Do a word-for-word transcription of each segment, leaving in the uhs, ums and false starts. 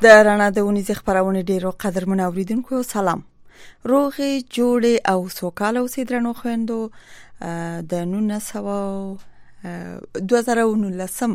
د رڼا د ونیزې خبرونه ډیرو قدرمن اوریدونکو سلام. روغې جوړې او سوکاله اوسې درنو خويندو. د نولس سوه دوه زره او نولسم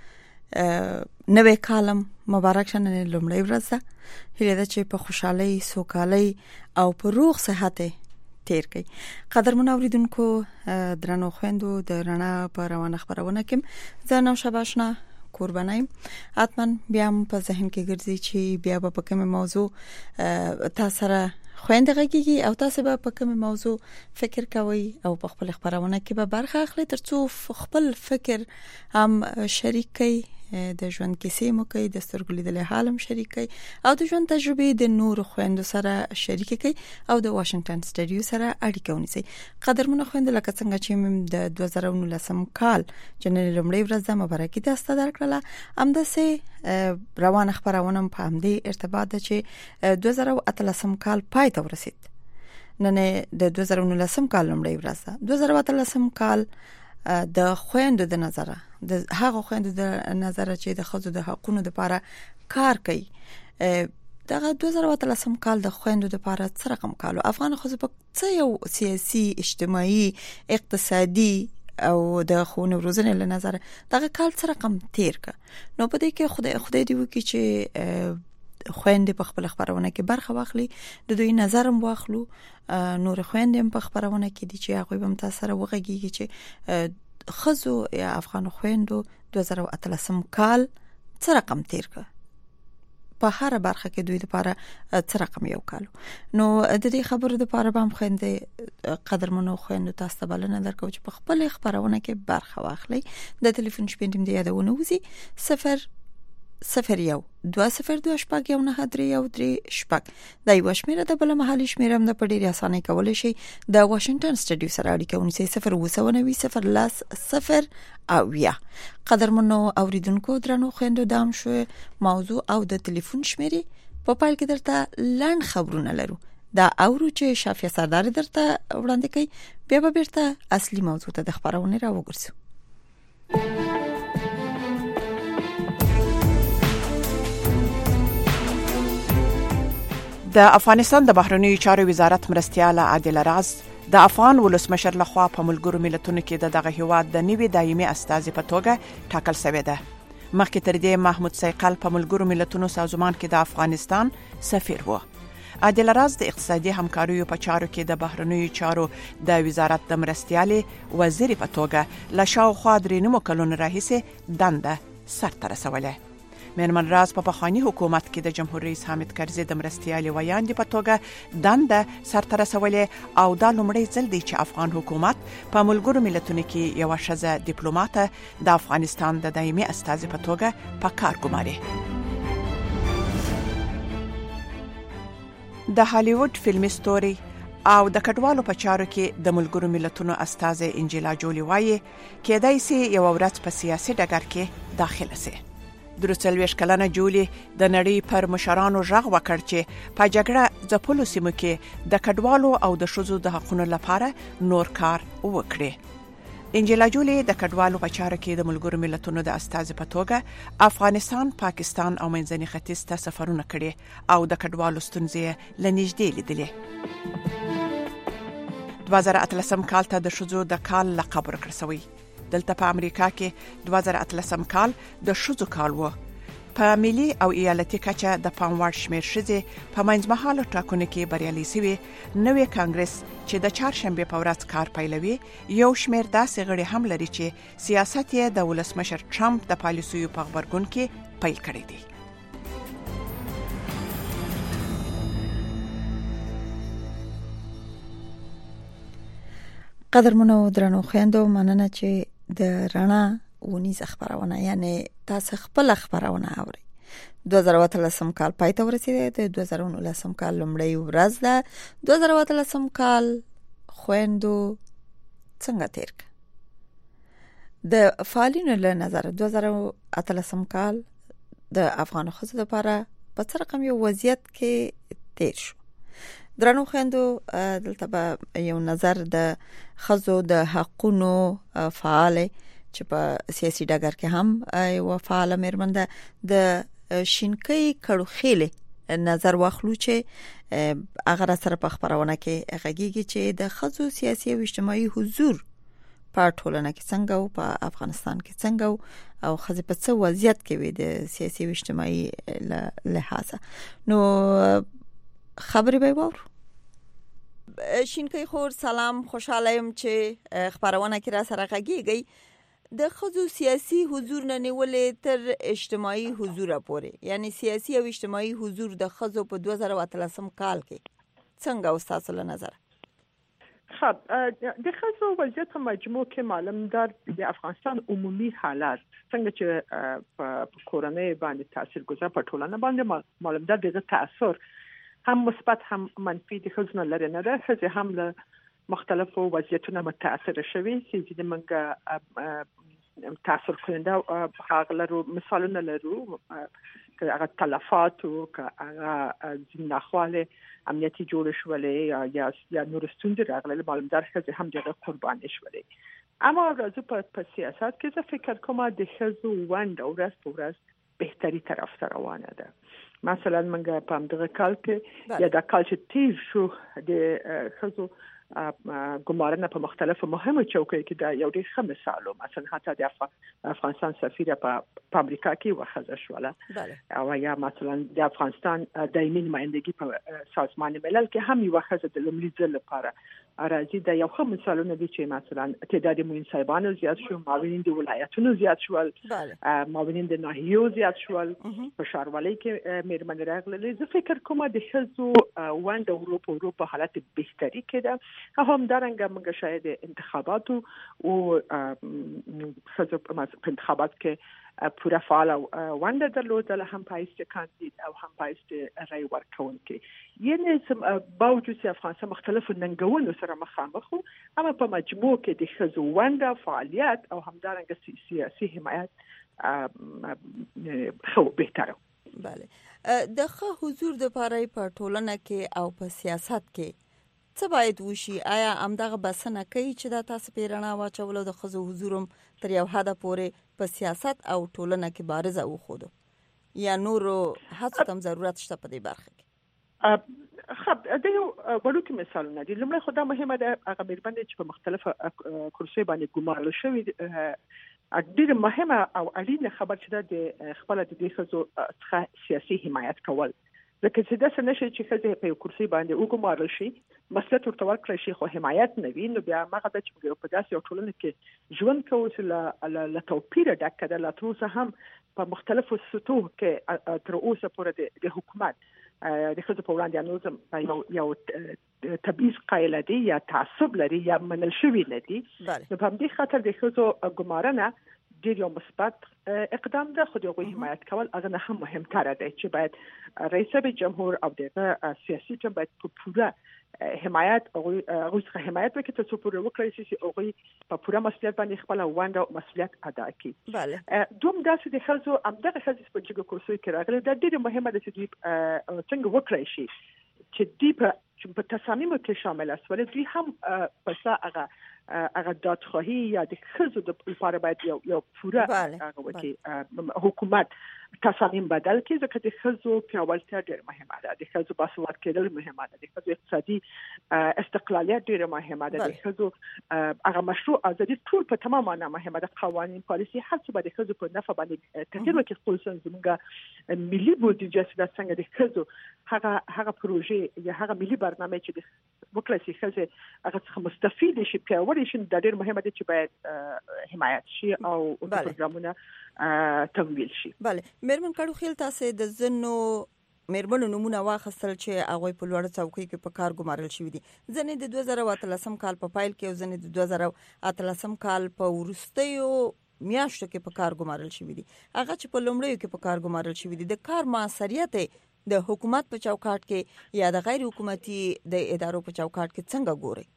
نوې کالم مبارک شه. نن لومړی ورځ ده. هیله ده چې په خوشحالۍ سوکالۍ او په روغ صحت تیر کړئ. قدرمن اوریدونکو درنو خويندو د رڼا په روانه خبرونه کې زه نو شباشنا قربانایم. حتما بیا په ذهن کې ګرځي چې بیا په کومه موضوع تاسو سره خويندې غږیږي او تاسو به په کومه موضوع فکر کوئ او په خپل خبرونه کې به برخه اخلي ترڅو خپل فکر هم شریک کړئ، د ژوند کیسې مو کوي، د سترګو لیدل حالم شریک کړئ او د ژوند تجربې د نور خويندو سره شریک کړئ او د واشنگټن سټډیو سره اړیکه ونیسئ. قدرمن خويندو لکه څنګه چې د دوه زره او نولسم کال جنوري لومړۍ ورځ د مبارکي تاسو ته درکړله، همداسې روانه خبرونه په همدې ارتباط ده چې دوه زره او اتلسم کال پای ته ورسید. نن د دوه زره او نولسم کال لومړۍ ورځ ده. دوه زره او اتلسم کال د خويندو د نظره د هغه خويندو د نظره چې د خزو د حقونو لپاره کار کوي. دغه دوه زره او اتلسم کال د خويندو لپاره څه رقم کالو افغان خزو په څه یو سیاسي، اجتماعي، اقتصادي او د خونو روزنې له نظر دغه کال څه رقم تیر ک. نو په دې کې خدای خدای دی وکي چې خويندې په خپل خبرونه کې برخه واخلي، د دوی نظر هم واخلو. نور خويندې په خبرونه کې دي چې هغه به متاثر وغږیږي چې خزو یا افغان خويندو دوه زره او اتلسم کال څه رقم تیر ک. په هر برخه کې دوی لپاره څه رقم یو کالو. نو د دې خبرو لپاره به هم خويندې قدرمنو خويندو تاسو ته بلنه درکو چې په خپل خبرونه کې برخه واخلي. د ټلیفون شپږ د یادونه وزي صفر صفر یو دوه صفر دوه شپږ یو نه درې یو درې شپږ. دا یو شمیره د بل محلي شمیره هم د په ډیره اسانه کولای شي د واشنگټن سټډیو سره اړیکه ونیسئ. صفر اوه نوي صفر لاس صفر او یا. قدرمنو اوریدونکو درنو خويندو دام شو موضوع او د ټلیفون شمیره په پایل کې درته لاند خبرونه لرو. دا اورو چې شافیا سردار درته وړاندې کوي، بیا به بیرته اصلي موضوع ته د خبرونه را وګرځو. د افغانستان د بهرنیو چارو وزارت مرستیاله عادل راز د افغان ولسمشر لخوا په ملګرو ملتونو کې د دغه هیواد د نوي دایمي استازي په توګه ټاکل شوی دی. مخکې تر دې محمود سیقل په ملګرو ملتونو سازمان کې د افغانستان سفیر و. عادل راز د اقتصادي همکاریو په چارو کې د بهرنیو چارو د وزارت د مرستیالې وزیر په توګه له شاوخوا درې نیمو کلونو راهیسې دنده سرته رسولې. میرمن راز په پخوانی حکومت کې د جمهور رئیس حامد کرزي د مرستیالې ویاندې په توګه دنده سرته رسولې او دا لومړی ځل دی چې افغان حکومت په ملګرو ملتونو کې یو ښځه ډیپلوماټه د افغانستان د دایمي استازي په توګه په کار ګماري. د هالیوډ فلمي ستوري او د کډوالو په چارو کې د ملګرو ملتونو استازي انجیلا جولی وایي کېدای شي یو ورځ په سیاسي ډګر کې داخله شي. درڅلويش کلنه جولی د نړۍ پر مشرانو ژغ وکړ چې په جګړه ځپلو سیمو کې د کډوالو او د ښځو د حقوقو لپاره نور کار وکړي. انجیلا جولی د کډوالو په چارو کې د ملګرو ملتونو د استازي په توګه افغانستان، پاکستان او منځني ختیځ ته سفرونه کړي او د کډوالو ستونزې لنږدې لیدلې. دوه زره اتلسم کال ته د ښځو د کال لقب ورکړل شوی. دلته په امریکا کې دوه زره اتلسم کال د ښځو کال و. په ملي او ایالتي کچه د پام وړ شمېر ښځې په منځمهاله ټاکنو کې بریالي شوي. نوی کانګرس چې د چهارشنبې په ورځ کار پیلوي یو شمېر داسې غړي هم لري چې سیاست یې د ولسمشر ټرمپ د پالیسیو په غبرګون کې پیل کړی دی. قدرمنو درنو خويندو، مننه چې د رڼا ونیز خبرونه یعنی تاسو خپل خبرونه اوري. دوه زره او اتلسم کال پای ته ورسیده. د دوه زره او نولسم کال لومړی ورځ ده. دوه زره او اتلسم کال خويندو څنګه تیر ک. د فعالینو له نظر دوه زره او اتلسم کال د افغان ښځو لپاره په څه رقم یو وضعیت کې تیر شو. درنو خويندو، دلته به یو نظر د ښځو د حقونو فعال چې په سیاسي ډګر کې هم یو فعال مېرمن ده، د شینکي کړوخېله نظر واخلو چې هغه سره په خبرونه کې غږیږي چې د خزو سیاسي او اجتماعي حضور په ټولنه کې څنګه او په افغانستان کې څنګه او خزه په څه وضعیت کې وي د سیاسي او اجتماعي لحاظ نو خبرې به وورو. شینکي خور سلام، خوشاله يم چې خبرونه کې را سره غږیږي. د خزو سیاسي حضور نه نیولې تر اجتماعي حضور پورې، یعنی سیاسي او اجتماعي حضور د خزو په دوه زره اتلسم کال کې څنګه او تاسو له نظر؟ خب د خزو وضعیت په مجموع کې معلوم در د افغانستان عمومي حالات څنګه چې په کورنۍ باندې تاثیر گذار په ټولنه باندې معلوم در دغه تاثیر هم مثبت هم منفي د خزو نه لري نه ده. خزه هم له مختلفو وضعیتونو متاثر شوي چې د منګه تاثیر کننده هغه لرو مثالونه لرو که هغه تلفات او که هغه ځناخواله امنیتي جوړ شولې یا یا نور ستونزې راغلي معلوم در چې هم دغه قربان شولې. اما راځو په سیاست کې زه فکر کوم د خزو وند او ورځ په ورځ بهتري طرف ته روانه ده. مثلا منګه په دغه کال کې یا د کال چې تیر شو د خزو ګمارنه په مختلفو مهمو چوکۍ کې دا یو ډېر ښه مثال و. مثلا حتی د افغانستان سفیر په امریکا کې وخزه شوله او یا مثلا د افغانستان دایمي نمائندګي په سازمان ملل کې هم یو وخزه د لومړي ځل لپاره راځي. دا یو ښه مثالونه دي چې مثلا تعداد معین صاحبانو زیات شو، معاونین د ولایتونو زیات شول، معاونین د ناحیو زیات شول، په ښاروالۍ کې میرمنې راغلې. زه فکر کوم د ښځو وند اروپا اروپا حالت بهتري کې هم دارنګه موږ شاید انتخاباتو او ښځو په انتخابات کې پورا فعال او وند درلودل، هم پایست کاندید او هم پایست رای ورکونکي. یعنی باوجود چې افغانستان مختلفو ننګونو سره مخامخ وو، اما په مجموع کې د ښځو وند فعالیت او هم دارنګه سیاسي حمایت خو بهتره. بله د ښه حضور د پاره په ټولنه کې او په سیاست کې څه باید وشي؟ آیا همدغه بسنه کوي چې دا تاسو پیرانه واچول د خزو حضورم تر یو حد پورې په سیاست او ټولنه کې بارز او خود یا نور هڅه تم ضرورت شته په دې برخه کې؟ خب دا یو وړوکی مثال نه دی. لمړی خو دا مهمه ده هغه میرمنې چې په مختلفه کرسۍ باندې ګمارل شوي ډېر مهمه او اړینه خبر چې د خپل د دې خزو څخه سیاسي حمایت کول. لکه چې دا څنګه شي چې خزه په کرسۍ باندې وګمارل شي، مسلط ورته ورکړي شي خو حمایت نه وي، نو بیا هغه د چې په داسې یو ټولنه کې ژوند کوي چې له توپیر ډک ده. لا تر اوسه هم په مختلفو سطحو کې تر اوسه پورې د حکومت د خزو په وړاندې انوزم یو تبعیض قایل دي یا تعصب لري یا منل شوی نه دي. نو په دې خاطر د خزو ګمارنه ډېر یو مثبت اقدام ده، خو دغه حمایت کول هغه هم مهمتره ده چې باید رئیس جمهور او دغه سیاسي جنبه باید په پوره حمایت او هغه څخه حمایت وکړي چې پوره وکړي چې هغه په پوره مسؤلیت باندې خپل وند او مسؤلیت ادا کړي. بله دوم داسې د خلکو همدغه خلک په جګو کورسو کې راغلي دا ډېر مهمه ده چې دوی څنګه وکړي شي چې دوی په تصامیمو کې شامل اسول. دوی هم پسا هغه هغه دادخواهی یا د خزو د لپاره باید یو یو پوره هغه وکړي حکومت تصامیم بدل کړي، ځکه د خزو پیاوړتیا ډېر مهمه ده، د خزو باسواده کېدل مهمه ده، د خزو اقتصادي استقلالیت ډېر مهمه ده، د خزو هغه مشروع ازادي ټول په تمام معنا مهمه ده. قوانین پالیسي هر څه به د خزو په نفع باندې تغیر وکړي. خصوصا زموږ ملي بودیجه چې د څنګه د خزو هغه هغه پروژې یا هغه ملي برنامه چې د وکړي چې خزه هغه څخه مستفید شي پیاوړي شي، دا ډېر مهمه ده چې باید حمایت شي او پروګرامونه تمویل شي. بله میرمن کړو خیل تاسو د زنو میرمنو نمونه واخیستل چې هغه په لوړ څوکۍ کې په کار ګمارل شوی دي. ځنې د دوه زره اتلسم کال په پایل کې او ځنې د دوه زره اتلسم کال په وروستیو میاشتو کې په کار ګمارل شوی دي. هغه چې په لومړیو کې په کار ګمارل شوی دي د کار موثریت د حکومت په چوکاټ کې یا د غیر حکومتي د ادارو په چوکاټ کې څنګه ګوري؟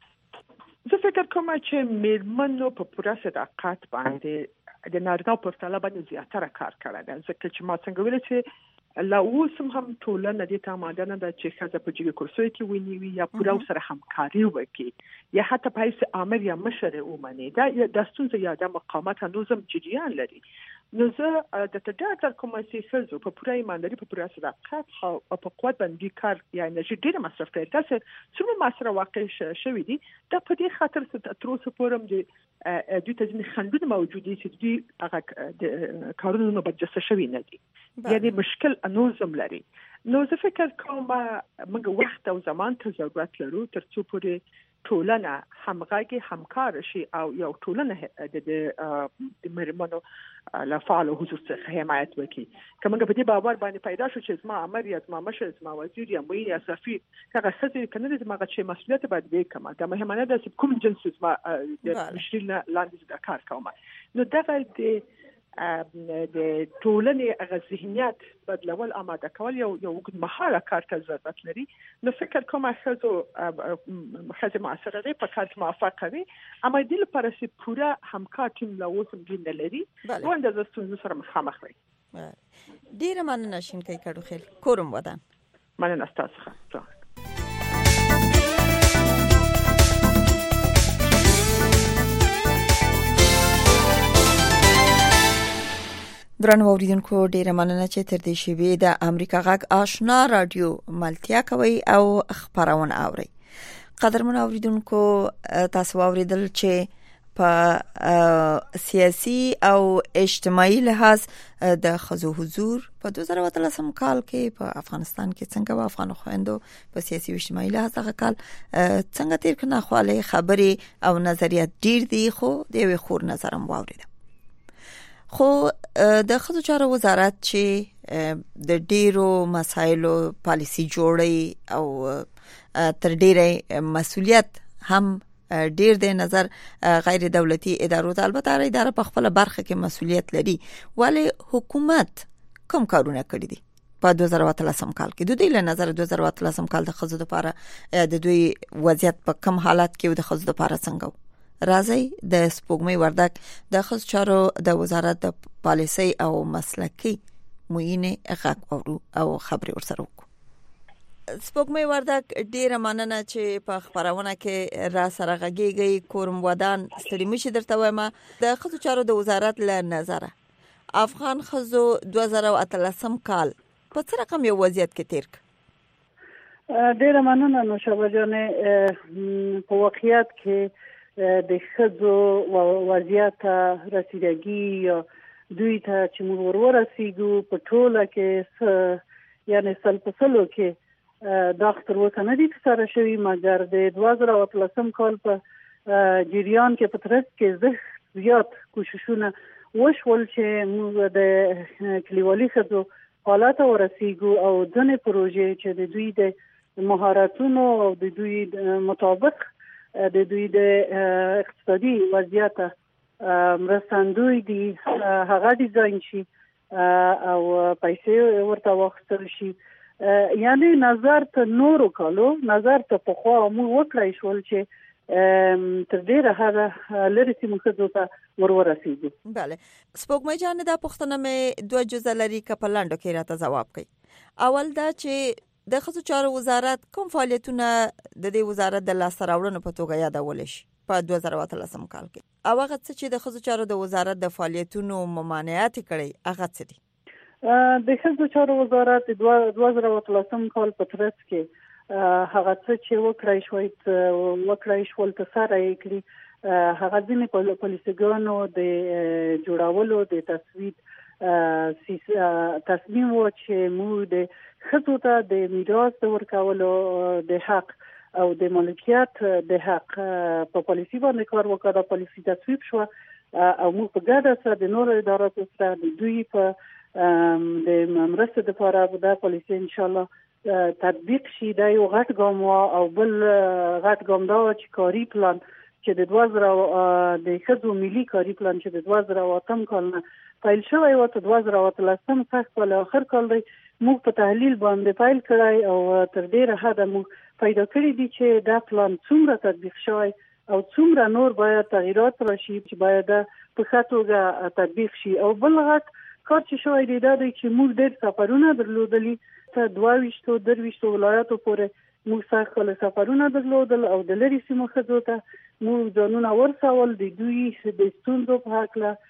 زه فکر کوم چې میرمنو په پوره صداقت باندې د نارینه په پرتله باندې زیاتره کار کړی دی، ځکه چې ما څنګه ویل چې لا اوس هم ټولنه دې ته آماده نه ده چې ښځه په جګو کرسیو کې ونیوي یا پوره سره همکاري وکړي یا حتی په هیڅ امر یا مشر ومني. دا د ستونزې یا د مقاومت هنوز هم جریان لري. نو زه د تداعي کوم چې څه په پوره ایمانداري په پوره صداقت او په قوت باندې کار یا انرژي ډیره مصرف کوي تاسو څومره مصرف واقع شوی دي دا په دې خاطر چې تر اوسه پورم دي د دې ځینې خندونه موجود دي چې دوی هغه د کارونو برجسته شوی نه دي یعنی مشکل انوزم لري. نو زه فکر کوم موږ وخت او زمان ته ضرورت لرو تر څو پورې ټولنه همغږي همکار شي او یو ټولنه د د مرمنو له فعال حضور څخه حمایت وکړي. کومه په دې باور باندې پیدا شو چې زما امر یا زما مشر زما وزیر یا مې یا سفیر هغه څه کنه زما چې مسؤلیت باید وکم دا مهمه ده چې کوم جنس زما د مشرل لاندې د کار کوم. نو دا د د ټولنې هغه ذهنیت بدلول آماده کول یو یو مهاره کار ته ضرورت لري. نو فکر کوم خزو خزو معاصره په کار موافقه وي اما د لپاره چې پوره همکار ټیم لا اوسم دین لري نو اندازه ستونزو سره مخامخ وي. ډیره مننه شینکای کډو خیل کورم ودان مننه تاسو. درنو اوریدونکو ډیره مننه چې تر دې شیبې د امریکا غږ آشنا رادیو ملتیا کوي او خبرونه اوري. قدرمن اوریدونکو تاسو اوریدل چې په سیاسي او اجتماعي لحاظ د خزو حضور په دوه زره اتلسم کال کې په افغانستان کې څنګه و افغان خويندو په سیاسي او اجتماعي لحاظ هغه کال څنګه تیر کړه خواله خبري او نظریات ډیر دي خو د یو خور نظرم واوریدل. خو د خزو چارو وزارت چې د ډیرو مسایلو پالیسی جوړي او تر ډیره مسؤلیت هم ډیر د نظر غیر دولتي ادارو ته البته اداره په خپل برخه کې مسؤلیت لري ولی حکومت کوم کارونه کړی دي په دوه زره اتلسم کال کې د دې له نظر دوه زره اتلسم کال د خزو لپاره د دوی وضعیت په کم حالت کې د خزو لپاره څنګه راځي د سپوږمۍ وردک د خصوصي چارو د وزارت د پالیسي او مسلکي معینه غږ اورو او خبري ورسره وکړو. سپوږمۍ وردک ډیره مننه چې په خبرونه کې را سره غږیږي کورم ودان ستړي مشي درته وایم. د خصوصي چارو د وزارت له نظر افغان خزو دوه زره اتلسم کال په څه رقم یو وضعیت کې تیر ک؟ ډیره مننه نو شابه جانې په واقعیت کې د خزو وضعیت رسیدګي یا دوی ته چې موږ ورورسېږو په ټوله کې یعنی سلپسلو کې دا اختر وکنه دي سره شوی مګر د دوه زره اتلسم کال په جریان کې په ترڅ کې زیات کوششونه وشول چې موږ د کلیوالي خزو حالات ورسېږو او ځنې پروژې چې د دوی د مهارتونو او د دوی مطابق د دوی د اقتصادي وضعیت مرستندوی دي هغه ډیزاین شي او پیسې ورته واخیستل شي. یعنی نظر ته نورو کالو نظر ته په خوا مو وکړای شول چې تر ډیره هغه لري چې موږ ته ورورسېږو. بله سپوږمۍ جان دا پوښتنه مې دوه جزء لري که په لاندو کې راته ځواب کړئ. اول دا چې د خصوصي چارو وزارت کوم فعالیتونه د دې وزارت د لاسته راوړنو په توګه یادول شي په دوه زره اتلسم کال کې او هغه څه چې د خصوصي چارو د وزارت د فعالیتونو ممانعت کړي هغه څه دي؟ د خصوصي چارو وزارت د دوه زره اتلسم کال په ترڅ کې هغه څه چې وکړای شوی وکړای شول ته سره یې کړی هغه ځینې په پالیسیګانو د جوړولو د تصویب تصمیم و چې موږ د خزو ته د میراث د ورکولو د حق او د ملکیت د حق په پالیسی باندې کار وکړ. دا پالیسی تصویب شو او موږ په ګډه سره د نورو ادارو سره د دوی په د مرستې لپاره دا پالیسی ان شاء الله تطبیق شي. دا یو غټ ګام او بل غټ ګام دا چې کاری پلان چې د دوه زره د خزو ملي کاری پلان چې د دوه زره اتم کال نه پیل شوی و ته دوه زره اتلسم کال اخر کال دی موږ په تحلیل باندې پیل کړای او تر ډیره حد موږ پیدا کړی دي چې دا پلان څومره تطبیق شوی او څومره نور باید تغیرات راشي چې باید په ښه توګه تطبیق شي. او بل غټ کار چې شوی دی دا دی چې موږ ډېر سفرونه درلودلي ته دوه ویشتو درویشتو ولایاتو پورې موږ سخت سفرونه درلودل او د لرې سیمو خزو ته موږ ځانونه ورسول د دوی د ستونزو په هکله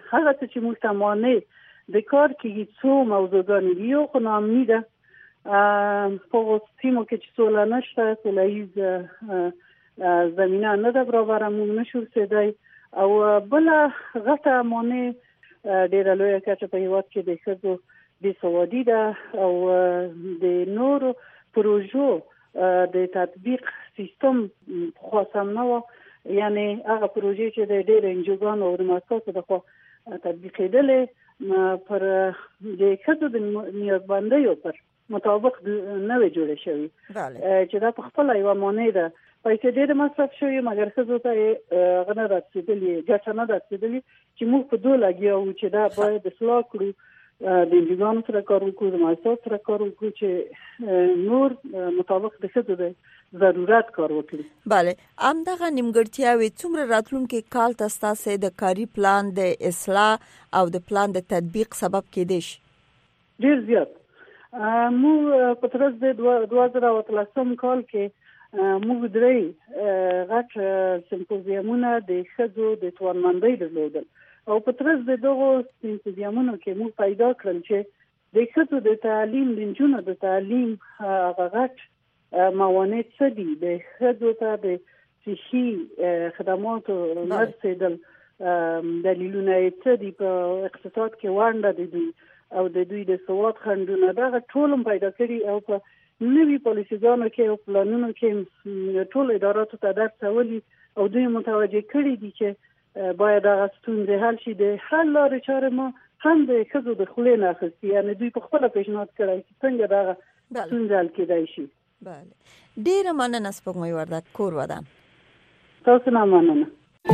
هغه چې موږ ته مانع د کار کې څو موضوعګان دي. یو خو ناامني ده په سیمو کې چې سوله نشته، سوله ییز زمینه نه ده برابره، موږ نشو رسېدی. او بله غټه مانع ډېره لویه کچه په هېواد کې د ښځو بېسوادي ده او د نورو پروژو د تطبیق سیستم پخوا سم نه و، یعنې هغه پروژې چې د ډېرو انجوګانو او د مؤسساتو لخوا تطبیقېدلې پر د ښځو د نیازمندیو پر مطابق نه وي جوړې شوي، چې دا په خپله یوه مانع ده. پیسې ډېرې مصرف شوي مګر ښځو ته یې هغه نه رسېدلي، ګټه نه رسېدلي چې موږ په دو لګیا وو چې دا باید اصلاح کړو، د انجوګانو سره کار وکړو، د مؤسساتو سره کار وکړو چې نور مطابق د ښځو د ضرورت کار وکړي. بله، همدغه نیمګړتیاوې څومره راتلونکي کال ته ستاسې د کاري پلان د اصلاح او د پلان د تطبیق سبب کېدی شي؟ ډېر زیات. موږ په ترڅ د دوه زره اتلسم کال کې موږ درې غټ سمپوزیمونه د ښځو د توانمندۍ درلودل او په ترڅ د دغو سمپوزیمونو کې موږ پیدا کړل چې د ښځو د تعلیم، د نجونو د تعلیم هغه غټ موانع څه دي، د ښځو ته د صحي خدماتو نه رسېدل دلیلونه یې څه دي، په اقتصاد کې ونډه د دوی او د دوی د سواد خنډونه، دغه ټول هم پیدا کړي او په نوي پالیسیګانو کې او پلانونو کې ټول اداراتو ته درڅولي او دوی متوجه کړي دي چې باید هغه ستونزې حل شي. د حل لارې چارې ما هم د ښځو د خولې نه اخیستي، یعنې دوی په خپله پیشنهاد کړی چې څنګه دغه ستونزې حل کېدای شي. بله، ډېره مننه سپوږمۍ وردک، کور ودان. تاسو نه مننه.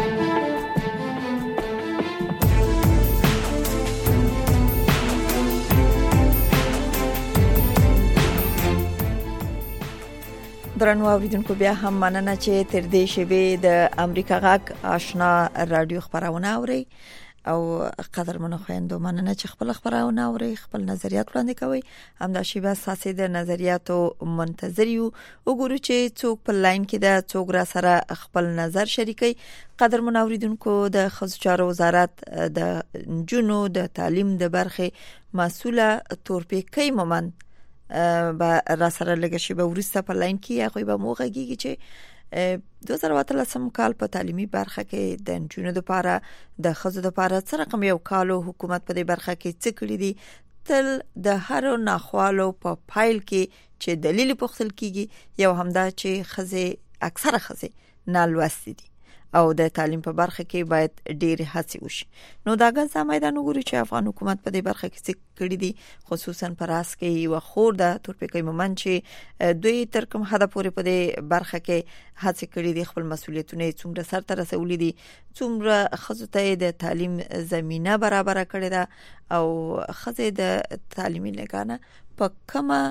درنو اوریدونکو، بیا هم مننه چې تر دې شیبې د امریکا غږ آشنا رادیو خبرونه اوري او قدرمنو خويندو مننه چې خپل خبرونه اوري، خپل نظریات وړاندې کوي. همدا شیبه اساسي د نظریاتو منتظر یو، وګورو چې څوک په لاین کې ده، څوک را سره خپل نظر شریکي. قدرمنو اوریدونکو، د ښځو چارو وزارت د جنو د تعلیم د برخې مسؤله تورپیکۍ مومند با را سره لږ شي به ورسته په لاین کې هغه به موغهږي چې دوه زره اتلسم کال په تعلیمي برخه کې د جنونو لپاره د ښځو لپاره څه رقم یو کالو حکومت په دې برخه کې څه کړی دي، تل د هر ناخوالو په فایل کې چې دلیل پوښتل کیږي یو همدا چې ښځې اکثره ښځې نالوستي دي او د تعلیم په برخه کې باید ډېر هڅې وشي. نو دا غږ زمایدان وګوري چې افغان حکومت په دې برخه کې څه کړی دي، خصوصا پر اس کې یو خور د تورپیکۍ مومند چې دوی تر کوم حد پورې په دې برخه کې هڅې کړې دي، خپل مسولیتونه څومره سرته رسولي دي، څومره ښځو ته د تعلیم زمينه برابر کړې ده او ښځې د تعلیمي لګانه په کومه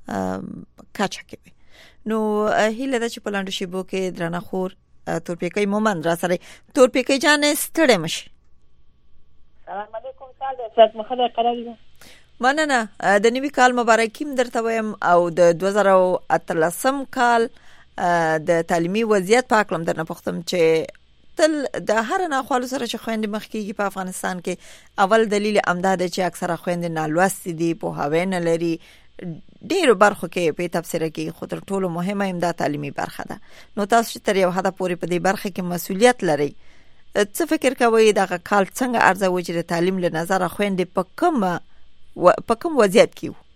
کچه کې. نو هیله ده چې په لاندې شیبو کې درنه خور تورپیکۍ مومند را سره. تورپیکۍ جان ستړې مشي. سلام علیکم، سال دې مخه قرار دي. مننه، د نوي کال مبارکیم درته وایم او د دوه زره اتلسم کال د تعلیمي وضعیت په اړه درنه پوښتم چې تل د هر نه خالص سره چې خويندې مخکېږي په افغانستان کې اول دلیل امداد چې اکثره خويندې نالوستي دي، په هاوی نه لري، ډیرو برخو کې په تفسیر کې خو تر ټولو مهمه امداد تعلیمي برخه ده. نو تاسو تر یو حد پورې په دې برخه کې مسولیت لرئ، څه فکر کوئ دغه کال څنګه ارزوي چې تعلیم له نظر خويندې په کوم په کوم وضعیت کې وو؟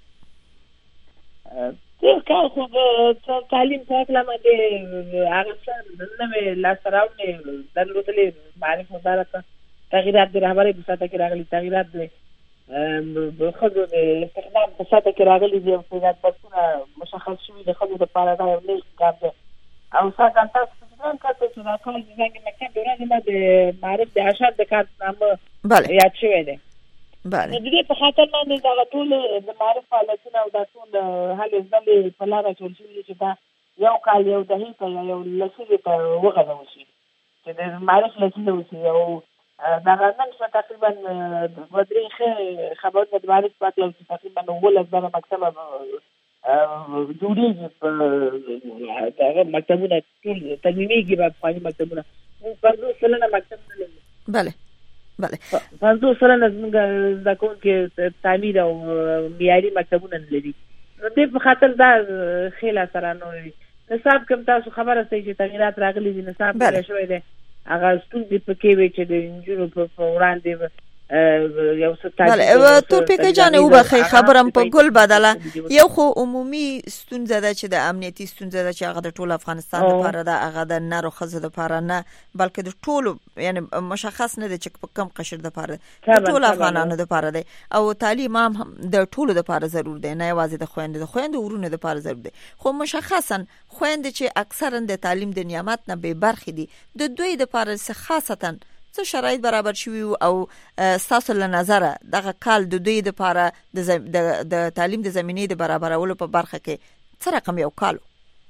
چې کال خو تعلیم په اړه باندې هغه څه نه لا سراونه درلودلې معرف مدارکه تغیرات د رهبرۍ په ساته کې راغلي، تغیرات د خځو د استخدام په ساته کې راغلي دي او پیدا پاتونه مشخص شوي د خځو لپاره دا یو نیک کار دی. او څنګه تاسو څنګه کار چې دا کال د ځانګړي مکتب دوران ما د معرف د اشاد د کارنامه یاد شوی دی. بله، د دې په خاطر باندې دا ټول د معرف فعالیتونه او دا ټول هلې ځلې په لاره ټول شوي چې دا یو کال یو دهې ته یو لسیزې ته وغځول شي چې د معرف لسیزه وشي. او دا نن څه تقریبا دوه درې خبرونه د معرف په اړه چې تقریبا اوله ځله مکتبه جوړېږي په هغه مکتبونه ټول تنظیمېږي په افغاني مکتبونه. موږ په دې سلنه مکتب نه لرو. بله بله پنځوس سلنه زموږ د کوم کې تعمیر او معیاري مکتبونه لري. نو دې په خاطر دا خیلا سره نو نصاب کوم تاسو خبره سي چې تغیرات راغلي دي نصاب کې شوی دی هغه ستونزې پکې وي چې د انجونو په وړاندې یو څه بله توفیق جان او بخې خبرم په ګل بدله یو خو عمومي ستونزه ده چې د امنیتي ستونزه ده چې هغه د ټول افغانستان لپاره ده هغه د نارو خزو لپاره نه بلکې د ټول یعنی مشخص نه ده چې په کم قشر لپاره د ټول افغانانو لپاره ده او تعلیم هم د ټول لپاره ضرور ده نه یوازې د خويند د خويند ورونو لپاره ضرور ده خو مشخصا خويند چې اکثرا د تعلیم د نعمت نه به برخې دي د دوی لپاره خاصتا څه شرایط برابر شوي او تاسو له نظره دغه کال د دوی لپاره د د تعلیم د زمینې د برابرولو په برخه کې څه رقم یو کال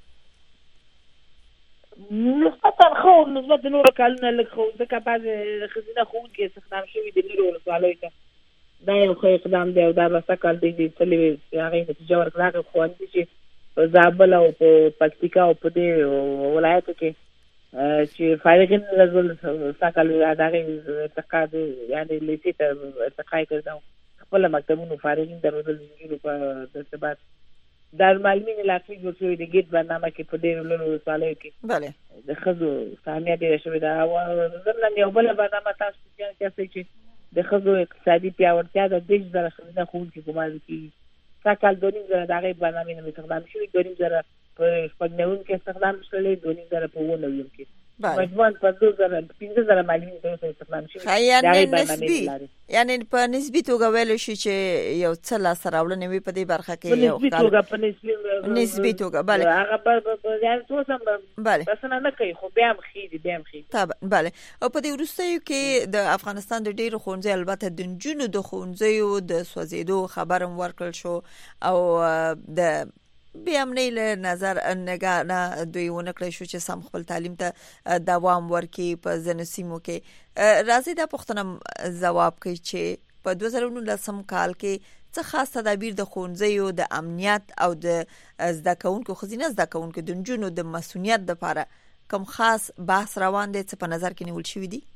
نسبتا خو نسبت نور کالونه لږ خو ځکه بعض خزینه ښوونکي استخدام شوي دي لري ولسوالیو ته دا یو ښه اقدام دی او دا به سږ کال دی چې هغې نتیجه ورکړه هغې ښوونځي چې په زابل او په پکتیکا او په دې ولایتو کې چې فارغین رسول ساکل ادارې ارتقا یعنی لیسې ته ارتقا کړو خپل مکتبونو فارغین درلودل انجونو په ارتباط دارالمعلمین علاقې جوړ شوي د ګیټ برنامه کې په ډېرو لرو ولسوالیو کې بله د ښځو سهمیه ډېره شوې ده او ضمن یو بله برنامه تاسو جان کسئ چې د ښځو اقتصادي پیاوړتیا د دېرش زره ښځینه ښوونکي ګمارل کېږي سږ کال دوه نیم زره د هغې برنامې نه استخدام شوي دوه نیم زره په شپږ نوي کې استخدام شوی دوه نیم زره په اووه نوي کې مجموعاً پنځوس زره پنځه زره معلمین د اوسه استخدام شوي یعنې نسبي یعنې په نسبي توګه ویلی شي چې یو څه لاسته راوړنې وي په دې برخه کې یو نسبي توګه په نسبي نسبي توګه بله هغه یعنې څه اوس هم بسنه نه کوي خو بیا هم ښې دي بیا هم ښې طبعا بله او په دې وروستیو کې د افغانستان د ډېرو ښوونځیو البته د نجونو د ښوونځیو د سوځېدو خبر هم ورکړل شو او د بیا هم نه له نظر نگاه نه دوی ونه کړی شو چې سم خپل تعلیم ته دوام ورکړي په ځینو سیمو کې راځي دا پوښتنه ځواب کوي چې په دوه زره نولسم کال کې څه خاص تدابیر د ښوونځیو د امنیت او د زده کوونکو ښځینه زده کوونکو د نجونو د مسؤلیت لپاره کوم خاص بحث روان دی څه په نظر کې نیول شوي دي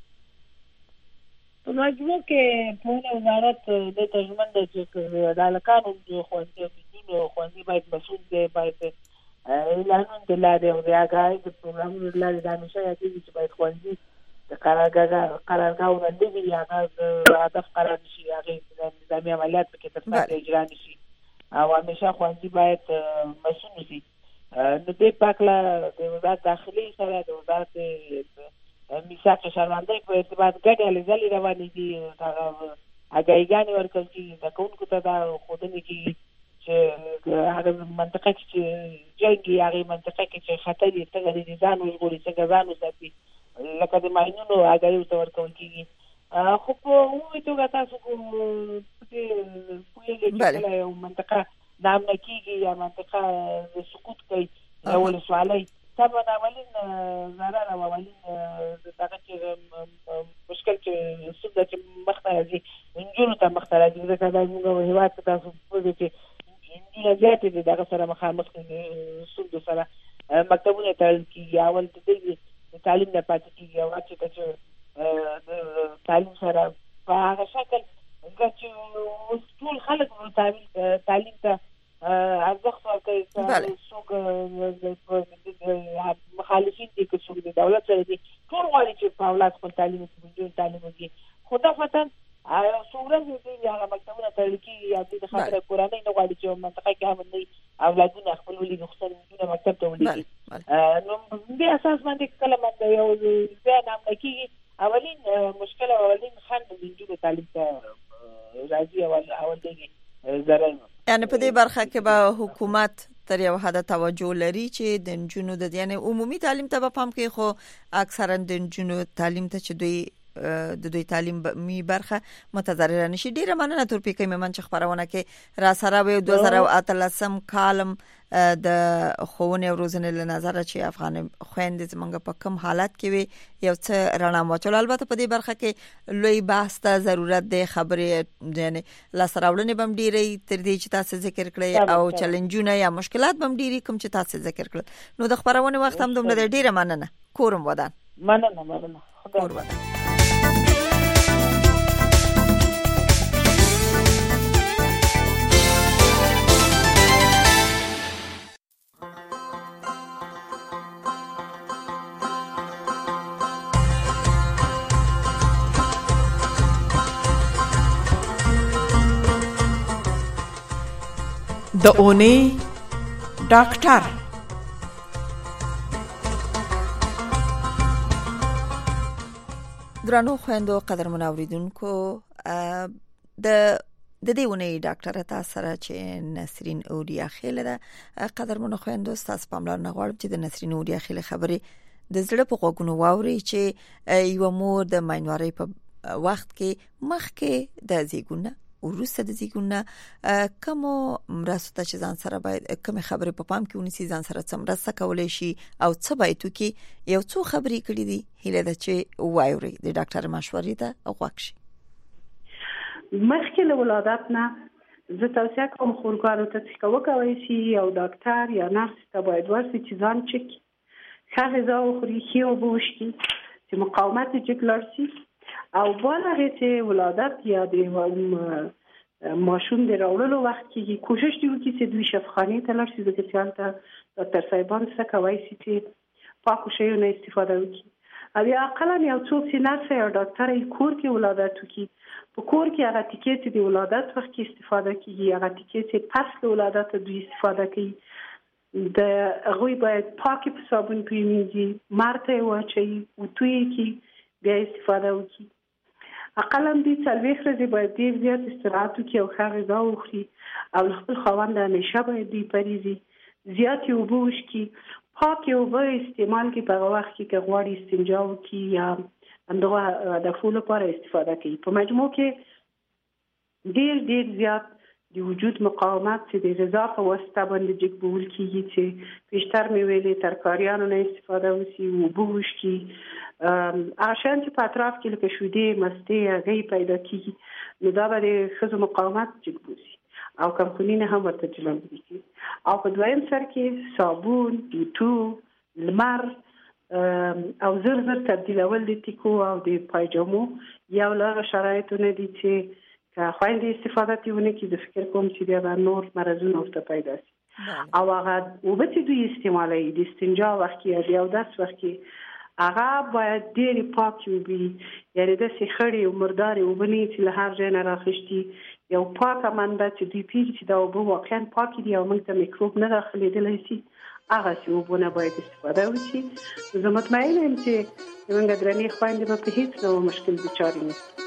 په مجموع کې پوهنې وزارت د ترجمان دی چې د هلکانو ښوونځي ښوونځي باید مسؤل دی باید اعلانونه د لارې او د آګاهۍ د پروګرامونو د لارې دا همیشه یادېږي چې باید ښوونځي د قرارګاهونه نه وي هغه د هدف قرار نه شي هغې نظامي عملیات پکې ترسره اجرا نه شي او همیشه ښوونځي باید مسؤل وسي نو دې په هکله د وزارت داخلي سره د وزارت میثاق شهروندۍ په ارتباط ګډې هلې ځلې روانې دي هغه آګاهیګانې ورکړل کېږي زده کوونکو ته دا ښودنې کېږي چې هغه منطقه کې چې جنګي هغې منطقه کې چې خطر یې څنګه دی ځان وژغوري څنګه ځان وساتي لکه د ماینونو آګاهي ورته ورکول کېږي خو په عمومي توګه تاسو پوهېږئ چې کله یو منطقه نامنه کېږي یا منطقه د سقوط کوي یا ولسوالۍ طبعا اولین ضرر او اولین دغه چې مشکل چې څومره چې مخته راځي نجونو ته مخته راځي ځکه دا زموږ هېواد کې تاسو پوهېږئ چې نجونې زیاتې دي دغه سره مخامخ ستونزو سره مکتبونه تړل کېږي اول د دوی د تعلیم نه پاتې کېږي او هر چېرته چې د تعلیم سره په هغه شکل چې ټول خلک تعلیم ته ارزښت ورکوي څوک مخالفین دي که څوک د دولت سره دي ټول غواړي چې په اولاد خپل تعلیم وکړي نجونې تعلیم وکړي خو دغه څو ورځې دوی هغه مکتبونه تړل کېږي یا دوی د خاطره کورنۍ نه غواړي چې منطقه کې امن نه وي اولادونه خپل ولېږي خو نجونه مکتب ته ولېږي نو دې اساس باندې کله باندې یو ځای نامنه کېږي اولین مشکل او اولین خنډ د نجونو تعلیم ته راځي اول دی ضرر یعنی په دې برخه کې به حکومت تر یو حد توجه لري چې د نجونو د یعنی عمومي تعلیم ته په پام کې خو اکثرا د نجونو تعلیم ته چې دوی د دوی تعلیم می برخه متضرر نشي. ډیره مننه تورپیکې ممن چې خبرونه کې را سره و دوه زره اتلسم کالم د خوونه او روزنه له نظر چې افغان خويندې زمونږ په کم حالت کې وي یو څه رڼا واچول. البته په دې برخه کې لوی بحث ته ضرورت دی خبرې یعنی لاسراوړنې بم ډیره تر دې چې تاسو ذکر کړی او چیلنجونه یا مشکلات بم ډیره کوم چې تاسو ذکر کړل. نو د خبرونه وخت هم دومره ډیره مننه. کورم ودان مننه مننه خبر ودان. د اونۍ ډاکټر. درنو خويندو قدرمن اوریدونکو، د د دې ونې ډاکټر تاسو سره چې نسرین اوریا خیل ده. قدرمن خويندو تاسو پاملرنه غواړم چې د نسرین اوریا خیل خبرې د زړه په غوږونو واوري چې یو مور د ماینواري په وخت کې مخکې د زیګونه ورسته د زیګونه کوم مرسته چې ځان سره باید کوم خبرې په پام کې ونیسي، ځان سره څه مرسته کولای شي او څه باید وکړي. یو څو خبرې کړې دي هیله ده چې وایوري د ډاکټر مشورې ته غوږ شي. مخکې له ولادت نه زه توصیه کوم خورګانو ته چې وکوي شي یو ډاکټر یا نرس ته باید ورسي چې ځان چک ښه غذا وخوري، ښه اوبه وڅښي چې مقاومت یې جګ لوړ شي، او بالاغه چې ولادت یا د ماشوم د راوړلو وخت کې کوشش وکړي چې دوی شفاخانه ته لاړ شي، ځکه چې هلته ډاکټر صاحبان څه کوي چې پاکو شیانو استفاده وکړي. او یا اقلا یو څوک چې نرس یا ډاکټر یې کور کې ولادت وکړي، په کور کې هغه ټیکې چې د ولادت وخت کې استفاده کیږي، هغه ټیکې چې پس له ولادت دوی استفاده کوي، د هغوی باید پاکې په صابون پرېمینځي، مرته یې واچوي، وتو یې کړي، بیا استفاده وکړي. اقلا دوی څلوېښت ورځې باید ډېر زیات استراحت وکړي او ښه غذا وخوري، او له خپل خاوند همیشه باید دوی پریږدي، زیاتې اوبه وڅښي، پاکې اوبه استعمال کړي په هغه وخت کې که غواړي استنجا وکړي یا همدغه هدفو لپاره استفاده کوي. په مجموع کې ډېر ډېر زیات د وجود مقاومت چې د غذا په واسطه باندې جګبول کېږي، چې پیشتر مې ویلې ترکاریانو نه استفاده وشي، اوبه وڅښي، هغه شیان چې په اطراف کې لکه شیدې، مستې، هګۍ پیدا کېږي، نو دا به د ښځو مقاومت جګبوسي او کمخوني نه هم ورته جلوګیري کوي. او په دویم سر کې صابون، اوتو، لمر او زر زر تبدیلول د ټیکو او د پایجامو یو له شرایطو نه دي چې که خویندې استفاده ترې ونه کړي، زه فکر کوم چې بیا به نور مرضونه ورته پیدا شي. او هغه اوبه چې دوی استعمالوي د استنجا وخت کې یا د اودس وخت کې، هغه باید ډېرې پاکې اوبه وي، یعنې داسې خړې او مردارې اوبه نه وي چې له هر ځای نه راخیستي، یو پاکه منبع چې دوی پوهېږي چې دا اوبه واقعا پاکې دي او موږ ته میکروب نه داخلېدلی شي، هغسې اوبو نه باید استفاده وشي. زه مطمئنه یم چې زموږ درنې خویندې به په هېڅ ډول مشکل دچارې نه شي.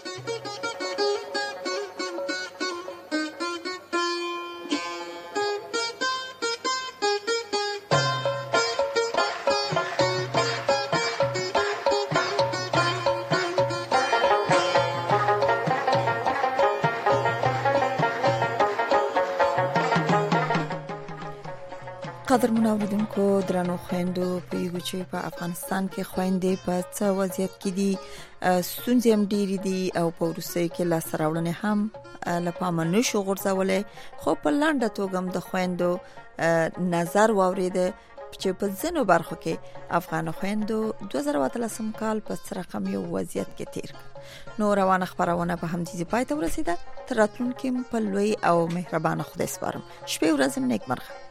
قدرمن اوریدونکو، درنو خويندو، پیغو چې په افغانستان کې خويندې په څه وضعیت کې دي، ستونزې هم ډېرې دي او په وروستیو کې لاسته راوړنې هم له پامه نشو غورځولی. خو په لنډه توګه هم د خويندو نظر واورېده چې په ځینو برخو کې افغان خويندو دوه زره اتلسم کال په څه رقم یو وضعیت کې تیر کړ. نو روانه خبرونه په همدې پای ته ورسېده. تر راتلونکي په لوی او مهربانه خدای سپارم. شپه ورځ نیکمرغه.